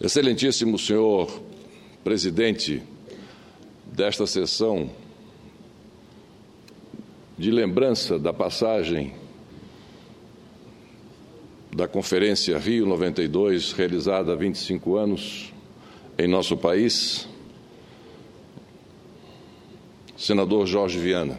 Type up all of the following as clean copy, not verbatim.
Excelentíssimo senhor presidente desta sessão de lembrança da passagem da Conferência Rio 92, realizada há 25 anos em nosso país, senador Jorge Viana.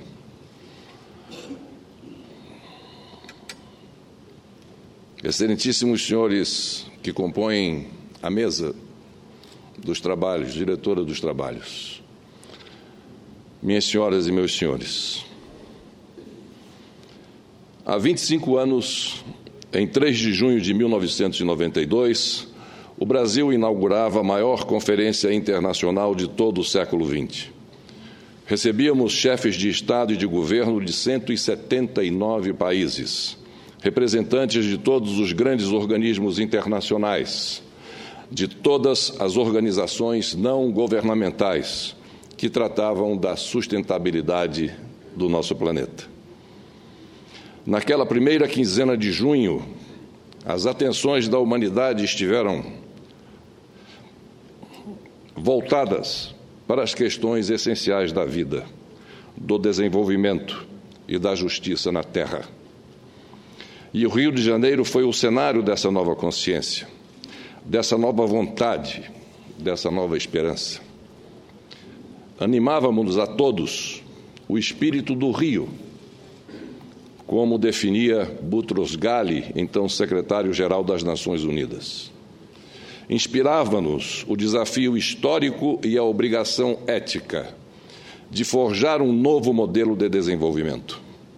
Excelentíssimos senhores que compõem a mesa dos trabalhos, diretora dos trabalhos, minhas senhoras e meus senhores, há 25 anos, em 3 de junho de 1992, o Brasil inaugurava a maior conferência internacional de todo o século XX. Recebíamos chefes de Estado e de governo de 179 países, representantes de todos os grandes organismos internacionais, de todas as organizações não governamentais que tratavam da sustentabilidade do nosso planeta. Naquela primeira quinzena de junho, as atenções da humanidade estiveram voltadas para as questões essenciais da vida, do desenvolvimento e da justiça na Terra. E o Rio de Janeiro foi o cenário dessa nova consciência, dessa nova vontade, dessa nova esperança. Animávamos a todos o espírito do Rio, como definia Boutros Ghali, então secretário-geral das Nações Unidas. Inspirava-nos o desafio histórico e a obrigação ética de forjar um novo modelo de desenvolvimento.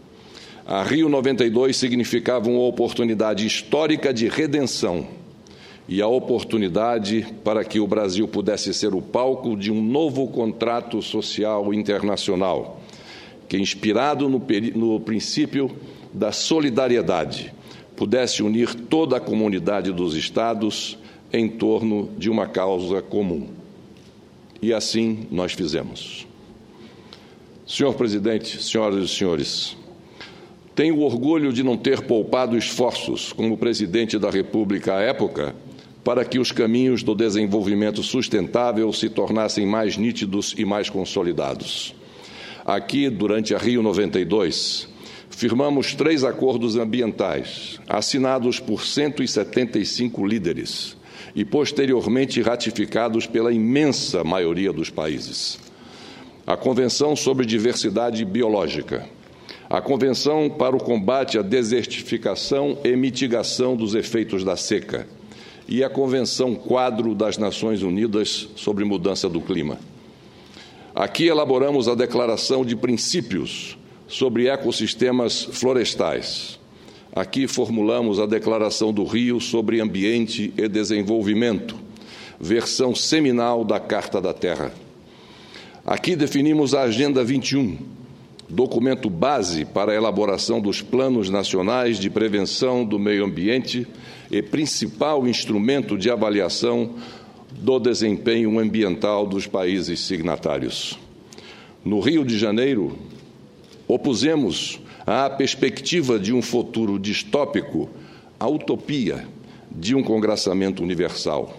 A Rio 92 significava uma oportunidade histórica de redenção e a oportunidade para que o Brasil pudesse ser o palco de um novo contrato social internacional, que, inspirado no princípio da solidariedade, pudesse unir toda a comunidade dos Estados em torno de uma causa comum. E assim nós fizemos. Senhor presidente, senhoras e senhores, tenho orgulho de não ter poupado esforços como presidente da República à época para que os caminhos do desenvolvimento sustentável se tornassem mais nítidos e mais consolidados. Aqui, durante a Rio 92, firmamos 3 acordos ambientais, assinados por 175 líderes e posteriormente ratificados pela imensa maioria dos países. A Convenção sobre Diversidade Biológica, a Convenção para o Combate à Desertificação e Mitigação dos Efeitos da Seca e a Convenção Quadro das Nações Unidas sobre Mudança do Clima. Aqui elaboramos a Declaração de Princípios sobre Ecossistemas Florestais. Aqui formulamos a Declaração do Rio sobre Ambiente e Desenvolvimento, versão seminal da Carta da Terra. Aqui definimos a Agenda 21, documento base para a elaboração dos Planos Nacionais de Prevenção do Meio Ambiente e principal instrumento de avaliação do desempenho ambiental dos países signatários. No Rio de Janeiro, opusemos à perspectiva de um futuro distópico a utopia de um congraçamento universal.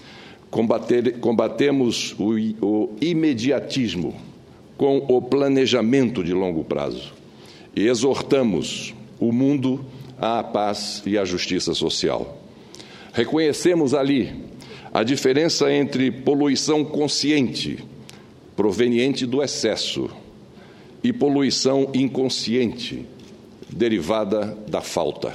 Combatemos o imediatismo com o planejamento de longo prazo e exortamos o mundo à paz e à justiça social. Reconhecemos ali a diferença entre poluição consciente, proveniente do excesso, e poluição inconsciente, derivada da falta.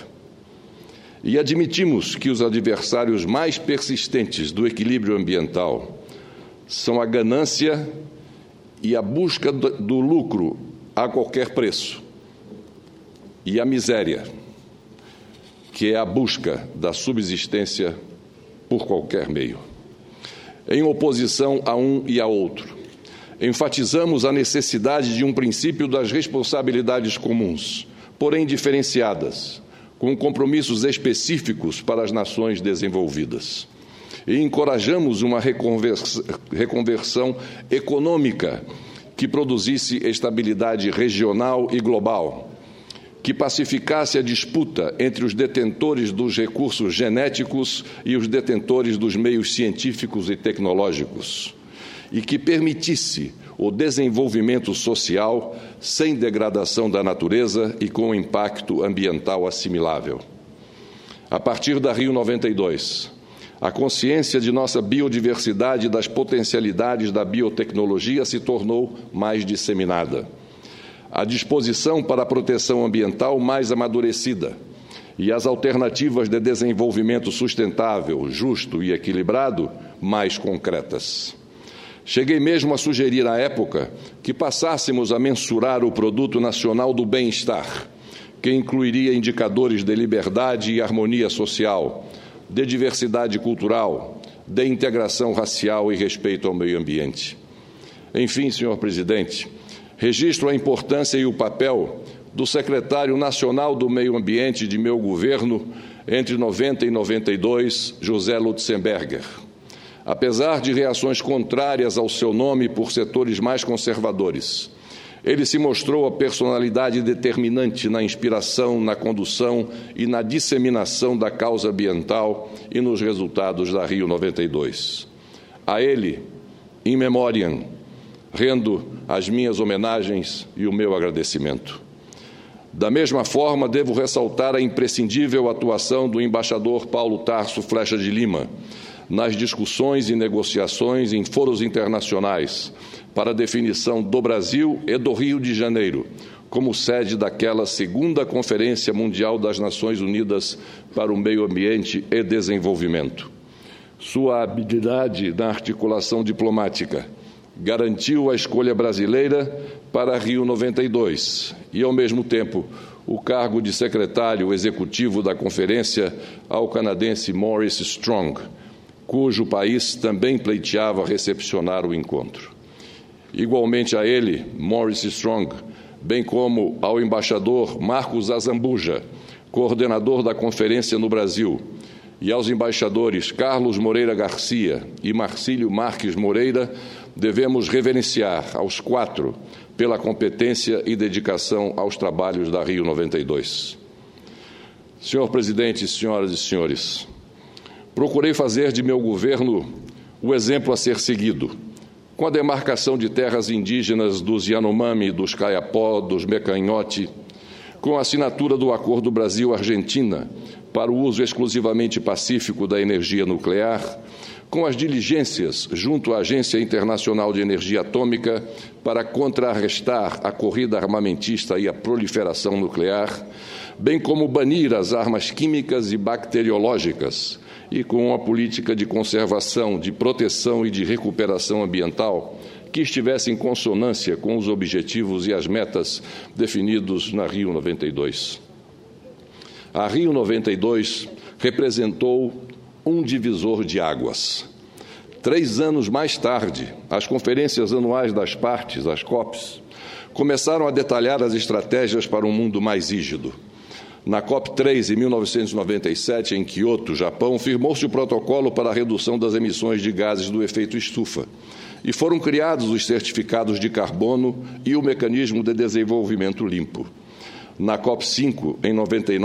E admitimos que os adversários mais persistentes do equilíbrio ambiental são a ganância e a busca do lucro a qualquer preço, e a miséria, que é a busca da subsistência por qualquer meio. Em oposição a um e a outro, enfatizamos a necessidade de um princípio das responsabilidades comuns, porém diferenciadas, com compromissos específicos para as nações desenvolvidas. E encorajamos uma reconversão econômica que produzisse estabilidade regional e global, que pacificasse a disputa entre os detentores dos recursos genéticos e os detentores dos meios científicos e tecnológicos, e que permitisse o desenvolvimento social sem degradação da natureza e com impacto ambiental assimilável. A partir da Rio 92, a consciência de nossa biodiversidade e das potencialidades da biotecnologia se tornou mais disseminada. A disposição para a proteção ambiental mais amadurecida e as alternativas de desenvolvimento sustentável, justo e equilibrado mais concretas. Cheguei mesmo a sugerir à época que passássemos a mensurar o Produto Nacional do Bem-Estar, que incluiria indicadores de liberdade e harmonia social, de diversidade cultural, de integração racial e respeito ao meio ambiente. Enfim, senhor presidente, registro a importância e o papel do secretário nacional do Meio Ambiente de meu governo entre 90 e 92, José Lutzenberger. Apesar de reações contrárias ao seu nome por setores mais conservadores, ele se mostrou a personalidade determinante na inspiração, na condução e na disseminação da causa ambiental e nos resultados da Rio 92. A ele, in memoriam, rendo as minhas homenagens e o meu agradecimento. Da mesma forma, devo ressaltar a imprescindível atuação do embaixador Paulo Tarso Flecha de Lima nas discussões e negociações em foros internacionais para a definição do Brasil e do Rio de Janeiro como sede daquela segunda Conferência Mundial das Nações Unidas para o Meio Ambiente e Desenvolvimento. Sua habilidade na articulação diplomática garantiu a escolha brasileira para Rio 92 e, ao mesmo tempo, o cargo de secretário executivo da conferência ao canadense Maurice Strong, cujo país também pleiteava recepcionar o encontro. Igualmente a ele, Maurice Strong, bem como ao embaixador Marcos Azambuja, coordenador da conferência no Brasil, e aos embaixadores Carlos Moreira Garcia e Marcílio Marques Moreira, devemos reverenciar aos quatro pela competência e dedicação aos trabalhos da Rio 92. Senhor presidente, senhoras e senhores, procurei fazer de meu governo o exemplo a ser seguido, com a demarcação de terras indígenas dos Yanomami, dos Kayapó, dos Mecanhote, com a assinatura do Acordo Brasil-Argentina para o uso exclusivamente pacífico da energia nuclear, com as diligências junto à Agência Internacional de Energia Atômica para contrarrestar a corrida armamentista e a proliferação nuclear, bem como banir as armas químicas e bacteriológicas, e com uma política de conservação, de proteção e de recuperação ambiental que estivesse em consonância com os objetivos e as metas definidos na Rio 92. A Rio 92 representou um divisor de águas. 3 anos mais tarde, as conferências anuais das partes, as COPs, começaram a detalhar as estratégias para um mundo mais rígido. Na COP3, em 1997, em Kyoto, Japão, firmou-se o protocolo para a redução das emissões de gases do efeito estufa e foram criados os certificados de carbono e o mecanismo de desenvolvimento limpo. Na COP5, em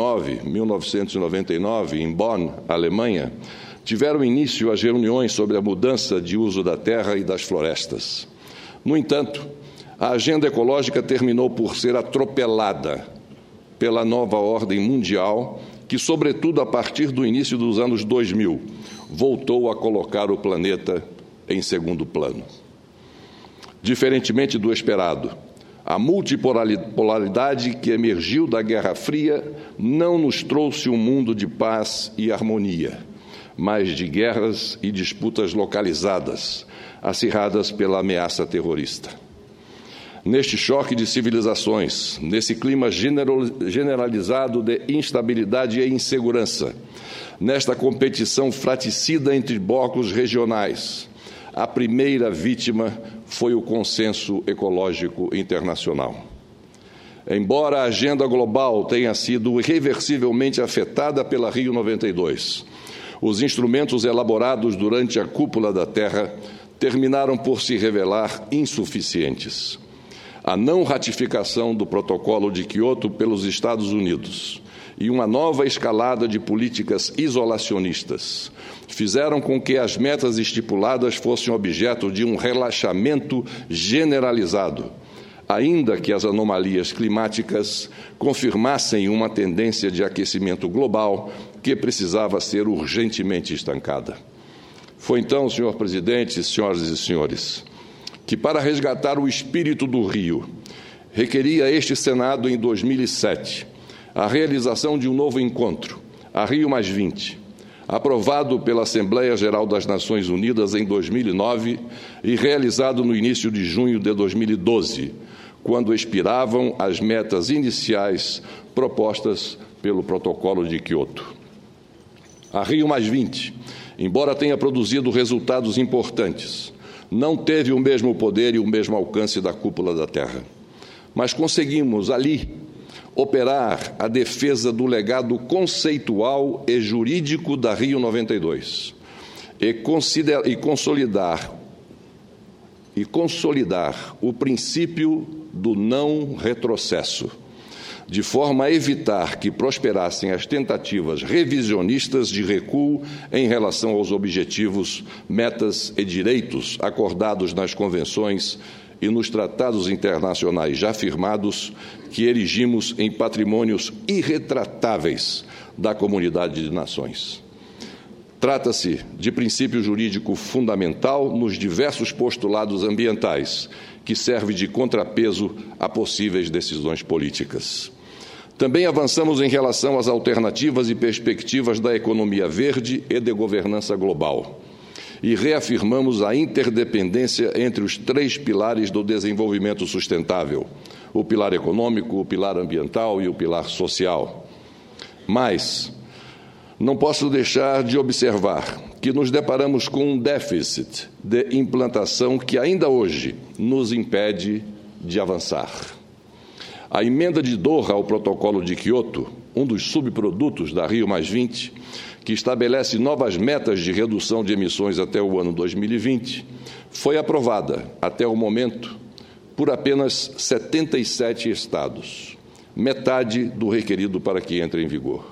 1999, em Bonn, Alemanha, tiveram início as reuniões sobre a mudança de uso da terra e das florestas. No entanto, a agenda ecológica terminou por ser atropelada pela nova ordem mundial, que, sobretudo a partir do início dos anos 2000, voltou a colocar o planeta em segundo plano. Diferentemente do esperado, a multipolaridade que emergiu da Guerra Fria não nos trouxe um mundo de paz e harmonia, mas de guerras e disputas localizadas, acirradas pela ameaça terrorista. Neste choque de civilizações, nesse clima generalizado de instabilidade e insegurança, nesta competição fraticida entre blocos regionais, a primeira vítima foi o consenso ecológico internacional. Embora a agenda global tenha sido irreversivelmente afetada pela Rio 92, os instrumentos elaborados durante a cúpula da Terra terminaram por se revelar insuficientes. a não ratificação do Protocolo de Quioto pelos Estados Unidos e uma nova escalada de políticas isolacionistas fizeram com que as metas estipuladas fossem objeto de um relaxamento generalizado, ainda que as anomalias climáticas confirmassem uma tendência de aquecimento global que precisava ser urgentemente estancada. Foi então, senhor presidente, senhoras e senhores, que para resgatar o espírito do Rio, requeria este Senado em 2007 a realização de um novo encontro, a Rio+20, aprovado pela Assembleia Geral das Nações Unidas em 2009 e realizado no início de junho de 2012, quando expiravam as metas iniciais propostas pelo Protocolo de Quioto. A Rio+20, embora tenha produzido resultados importantes, não teve o mesmo poder e o mesmo alcance da Cúpula da Terra. Mas conseguimos, ali, operar a defesa do legado conceitual e jurídico da Rio 92 e consolidar o princípio do não retrocesso, de forma a evitar que prosperassem as tentativas revisionistas de recuo em relação aos objetivos, metas e direitos acordados nas convenções e nos tratados internacionais já firmados, que erigimos em patrimônios irretratáveis da comunidade de nações. Trata-se de princípio jurídico fundamental nos diversos postulados ambientais, que serve de contrapeso a possíveis decisões políticas. Também avançamos em relação às alternativas e perspectivas da economia verde e de governança global. E reafirmamos a interdependência entre os três pilares do desenvolvimento sustentável: o pilar econômico, o pilar ambiental e o pilar social. Mas não posso deixar de observar que nos deparamos com um déficit de implantação que ainda hoje nos impede de avançar. A emenda de Doha ao Protocolo de Quioto, um dos subprodutos da Rio+20, que estabelece novas metas de redução de emissões até o ano 2020, foi aprovada, até o momento, por apenas 77 estados, metade do requerido para que entre em vigor.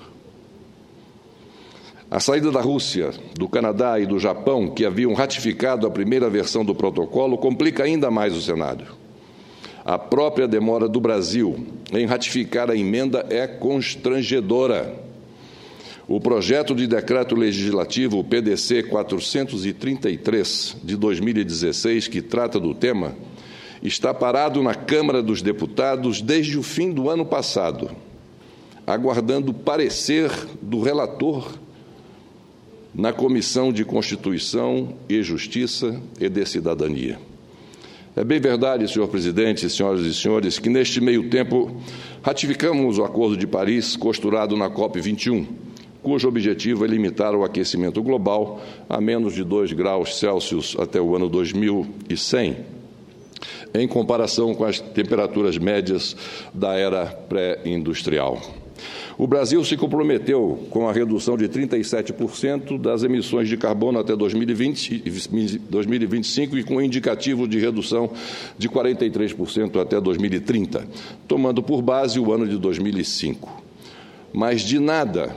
A saída da Rússia, do Canadá e do Japão, que haviam ratificado a primeira versão do protocolo, complica ainda mais o cenário. A própria demora do Brasil em ratificar a emenda é constrangedora. O projeto de decreto legislativo, o PDC 433, de 2016, que trata do tema, está parado na Câmara dos Deputados desde o fim do ano passado, aguardando parecer do relator na Comissão de Constituição e Justiça e de Cidadania. É bem verdade, senhor presidente, senhoras e senhores, que neste meio tempo ratificamos o Acordo de Paris costurado na COP21, cujo objetivo é limitar o aquecimento global a menos de 2 graus Celsius até o ano 2100, em comparação com as temperaturas médias da era pré-industrial. O Brasil se comprometeu com a redução de 37% das emissões de carbono até 2025 e com um indicativo de redução de 43% até 2030, tomando por base o ano de 2005. Mas de nada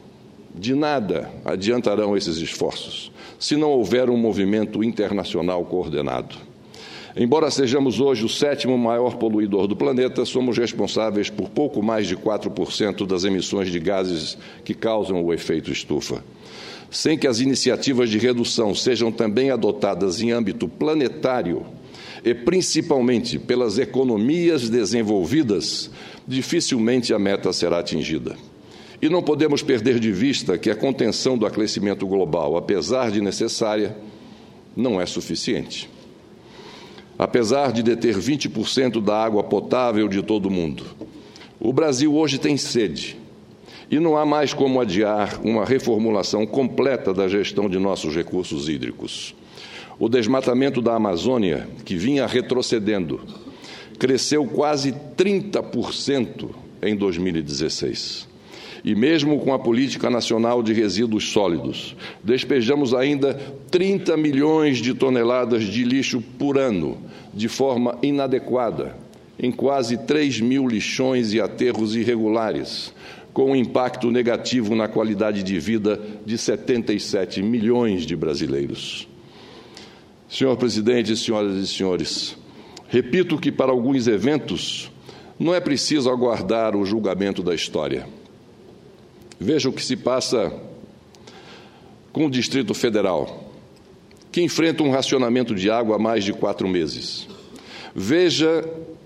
adiantarão esses esforços, se não houver um movimento internacional coordenado. Embora sejamos hoje o 7º maior poluidor do planeta, somos responsáveis por pouco mais de 4% das emissões de gases que causam o efeito estufa. Sem que as iniciativas de redução sejam também adotadas em âmbito planetário e principalmente pelas economias desenvolvidas, dificilmente a meta será atingida. E não podemos perder de vista que a contenção do aquecimento global, apesar de necessária, não é suficiente. Apesar de deter 20% da água potável de todo o mundo, o Brasil hoje tem sede e não há mais como adiar uma reformulação completa da gestão de nossos recursos hídricos. O desmatamento da Amazônia, que vinha retrocedendo, cresceu quase 30% em 2016. E mesmo com a Política Nacional de Resíduos Sólidos, despejamos ainda 30 milhões de toneladas de lixo por ano, de forma inadequada, em quase 3 mil lixões e aterros irregulares, com um impacto negativo na qualidade de vida de 77 milhões de brasileiros. Senhor presidente, senhoras e senhores, repito que para alguns eventos não é preciso aguardar o julgamento da história. Veja o que se passa com o Distrito Federal, que enfrenta um racionamento de água há mais de 4 meses. Vejam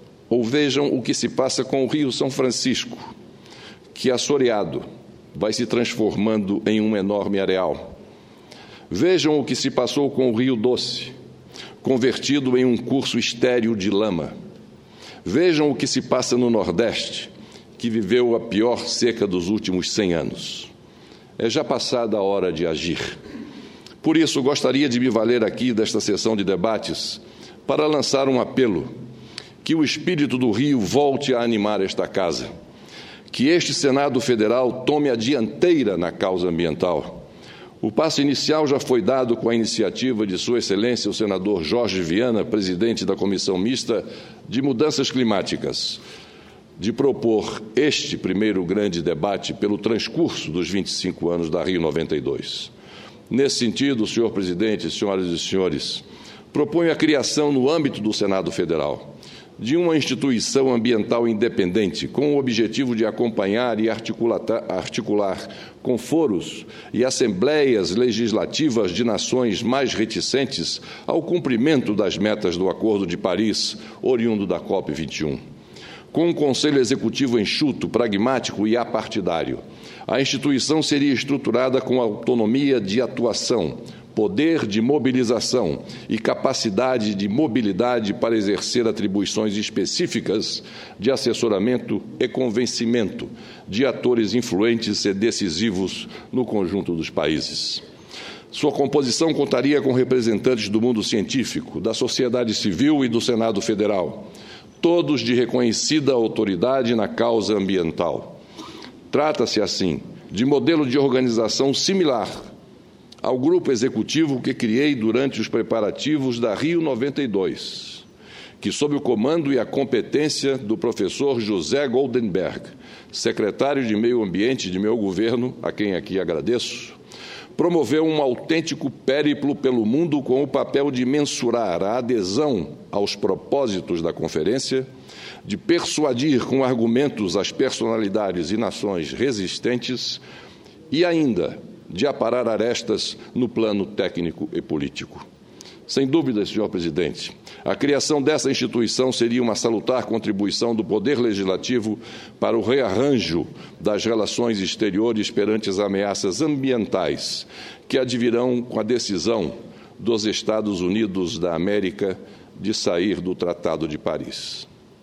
o que se passa com o Rio São Francisco, que assoreado vai se transformando em um enorme areal. Vejam o que se passou com o Rio Doce, convertido em um curso estéril de lama. Vejam o que se passa no Nordeste, que viveu a pior seca dos últimos 100 anos. É já passada a hora de agir. Por isso, gostaria de me valer aqui desta sessão de debates para lançar um apelo: que o espírito do Rio volte a animar esta casa, que este Senado Federal tome a dianteira na causa ambiental. O passo inicial já foi dado com a iniciativa de Sua Excelência, o senador Jorge Viana, presidente da Comissão Mista de Mudanças Climáticas, de propor este primeiro grande debate pelo transcurso dos 25 anos da Rio 92. Nesse sentido, senhor presidente, senhoras e senhores, proponho a criação, no âmbito do Senado Federal, de uma instituição ambiental independente, com o objetivo de acompanhar e articular com foros e assembleias legislativas de nações mais reticentes ao cumprimento das metas do Acordo de Paris, oriundo da COP21. Com um Conselho Executivo enxuto, pragmático e apartidário, a instituição seria estruturada com autonomia de atuação, poder de mobilização e capacidade de mobilidade para exercer atribuições específicas de assessoramento e convencimento de atores influentes e decisivos no conjunto dos países. Sua composição contaria com representantes do mundo científico, da sociedade civil e do Senado Federal, todos de reconhecida autoridade na causa ambiental. Trata-se, assim, de modelo de organização similar ao grupo executivo que criei durante os preparativos da Rio 92, que, sob o comando e a competência do professor José Goldenberg, secretário de Meio Ambiente de meu governo, a quem aqui agradeço, promoveu um autêntico périplo pelo mundo com o papel de mensurar a adesão aos propósitos da conferência, de persuadir com argumentos as personalidades e nações resistentes e ainda de aparar arestas no plano técnico e político. Sem dúvida, senhor presidente, a criação dessa instituição seria uma salutar contribuição do Poder Legislativo para o rearranjo das relações exteriores perante as ameaças ambientais que advirão com a decisão dos Estados Unidos da América de sair do Tratado de Paris.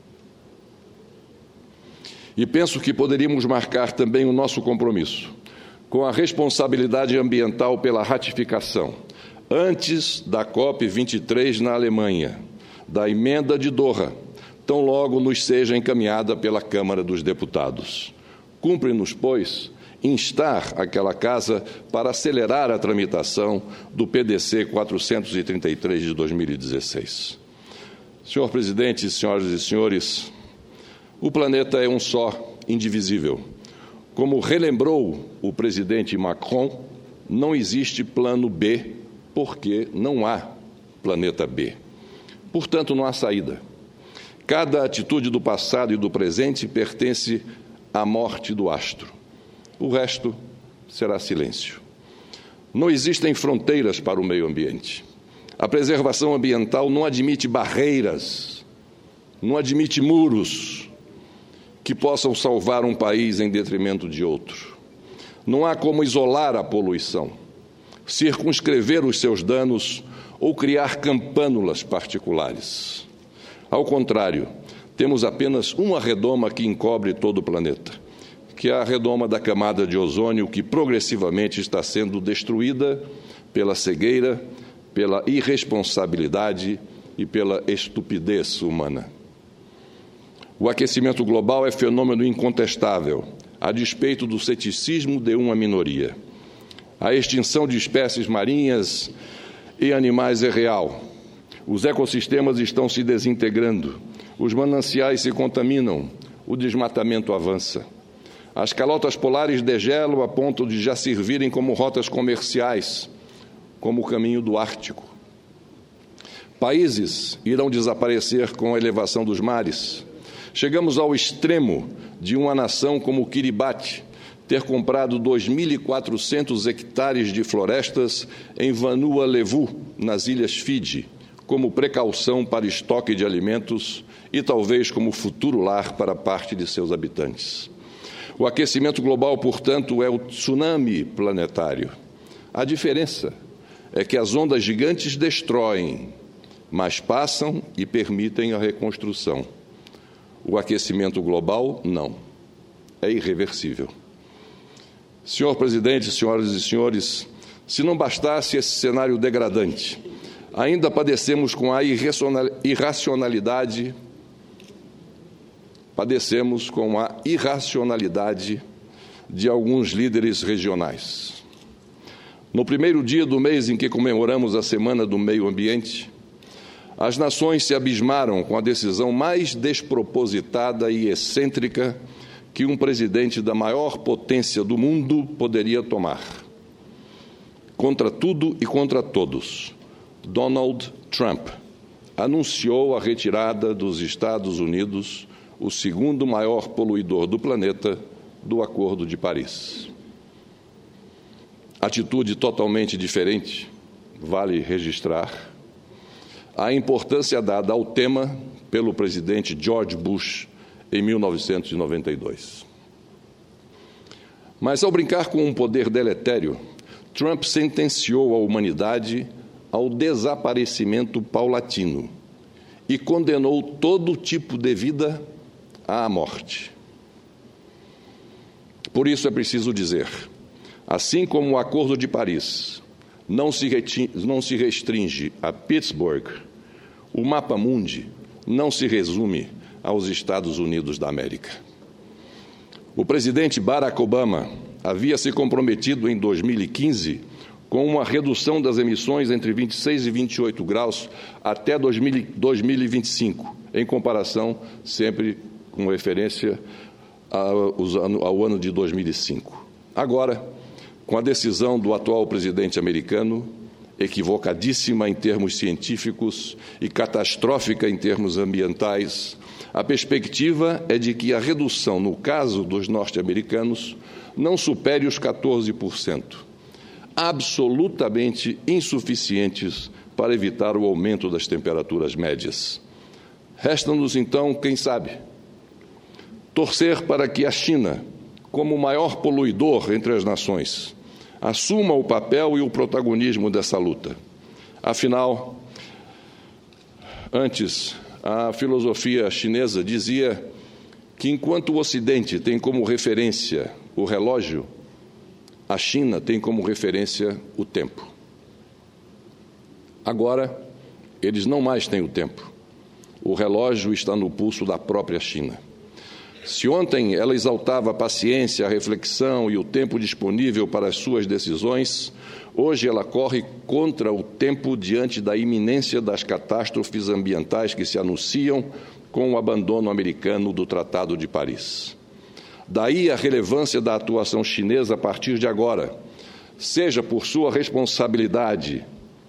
E penso que poderíamos marcar também o nosso compromisso com a responsabilidade ambiental pela ratificação, antes da COP23 na Alemanha, da emenda de Doha, tão logo nos seja encaminhada pela Câmara dos Deputados. Cumpre-nos, pois, instar aquela casa para acelerar a tramitação do PDC 433 de 2016. Senhor presidente, senhoras e senhores, o planeta é um só, indivisível. Como relembrou o presidente Macron, não existe plano B, porque não há planeta B. Portanto, não há saída. Cada atitude do passado e do presente pertence à morte do astro. O resto será silêncio. Não existem fronteiras para o meio ambiente. A preservação ambiental não admite barreiras, não admite muros que possam salvar um país em detrimento de outro. Não há como isolar a poluição, circunscrever os seus danos ou criar campânulas particulares. Ao contrário, temos apenas uma redoma que encobre todo o planeta, que é a redoma da camada de ozônio, que progressivamente está sendo destruída pela cegueira, pela irresponsabilidade e pela estupidez humana. O aquecimento global é fenômeno incontestável, a despeito do ceticismo de uma minoria. A extinção de espécies marinhas e animais é real. Os ecossistemas estão se desintegrando. Os mananciais se contaminam, o desmatamento avança. As calotas polares degelam a ponto de já servirem como rotas comerciais, como o caminho do Ártico. Países irão desaparecer com a elevação dos mares. Chegamos ao extremo de uma nação como o Kiribati ter comprado 2.400 hectares de florestas em Vanuatu, nas Ilhas Fiji, como precaução para estoque de alimentos e talvez como futuro lar para parte de seus habitantes. O aquecimento global, portanto, é o tsunami planetário. A diferença é que as ondas gigantes destroem, mas passam e permitem a reconstrução. O aquecimento global, não. É irreversível. Senhor presidente, senhoras e senhores, se não bastasse esse cenário degradante, ainda padecemos com a irracionalidade de alguns líderes regionais. No primeiro dia do mês em que comemoramos a Semana do Meio Ambiente, as nações se abismaram com a decisão mais despropositada e excêntrica que um presidente da maior potência do mundo poderia tomar. Contra tudo e contra todos, Donald Trump anunciou a retirada dos Estados Unidos, o segundo maior poluidor do planeta, do Acordo de Paris. Atitude totalmente diferente, vale registrar, a importância dada ao tema pelo presidente George Bush em 1992. Mas, ao brincar com um poder deletério, Trump sentenciou a humanidade ao desaparecimento paulatino e condenou todo tipo de vida à morte. Por isso é preciso dizer, assim como o Acordo de Paris não se restringe a Pittsburgh, o mapa mundi não se resume aos Estados Unidos da América. O presidente Barack Obama havia se comprometido em 2015 com uma redução das emissões entre 26 e 28 graus até 2025, em comparação sempre com referência ao ano de 2005. Agora, com a decisão do atual presidente americano, equivocadíssima em termos científicos e catastrófica em termos ambientais, a perspectiva é de que a redução, no caso dos norte-americanos, não supere os 14%, absolutamente insuficientes para evitar o aumento das temperaturas médias. Resta-nos, então, quem sabe, torcer para que a China, como o maior poluidor entre as nações, assuma o papel e o protagonismo dessa luta. Afinal, antes, a filosofia chinesa dizia que, enquanto o Ocidente tem como referência o relógio, a China tem como referência o tempo. Agora, eles não mais têm o tempo. O relógio está no pulso da própria China. Se ontem ela exaltava a paciência, a reflexão e o tempo disponível para as suas decisões, hoje ela corre contra o tempo diante da iminência das catástrofes ambientais que se anunciam com o abandono americano do Tratado de Paris. Daí a relevância da atuação chinesa a partir de agora, seja por sua responsabilidade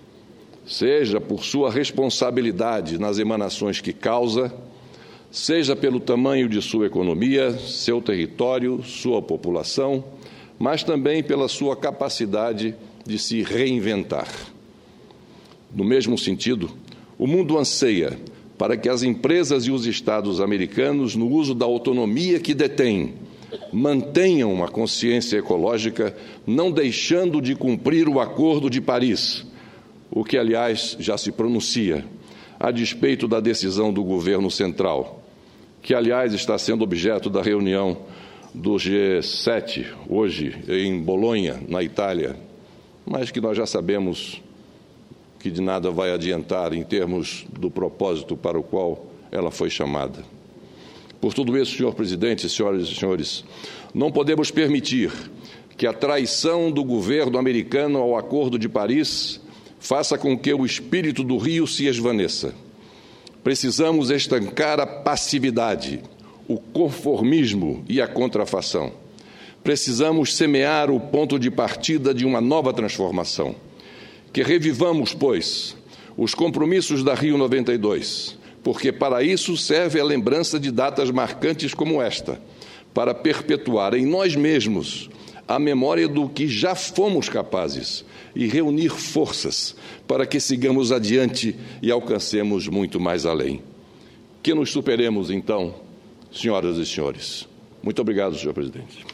nas emanações que causa, seja pelo tamanho de sua economia, seu território, sua população, mas também pela sua capacidade de se reinventar. No mesmo sentido, o mundo anseia para que as empresas e os estados americanos, no uso da autonomia que detêm, mantenham uma consciência ecológica, não deixando de cumprir o Acordo de Paris, o que, aliás, já se pronuncia, a despeito da decisão do governo central, que, aliás, está sendo objeto da reunião do G7, hoje, em Bolonha, na Itália, mas que nós já sabemos que de nada vai adiantar em termos do propósito para o qual ela foi chamada. Por tudo isso, senhor presidente, senhoras e senhores, não podemos permitir que a traição do governo americano ao Acordo de Paris faça com que o espírito do Rio se esvaneça. Precisamos estancar a passividade, o conformismo e a contrafação. Precisamos semear o ponto de partida de uma nova transformação. Que revivamos, pois, os compromissos da Rio 92, porque para isso serve a lembrança de datas marcantes como esta, para perpetuar em nós mesmos a memória do que já fomos capazes e reunir forças para que sigamos adiante e alcancemos muito mais além. Que nos superemos, então, senhoras e senhores. Muito obrigado, senhor presidente.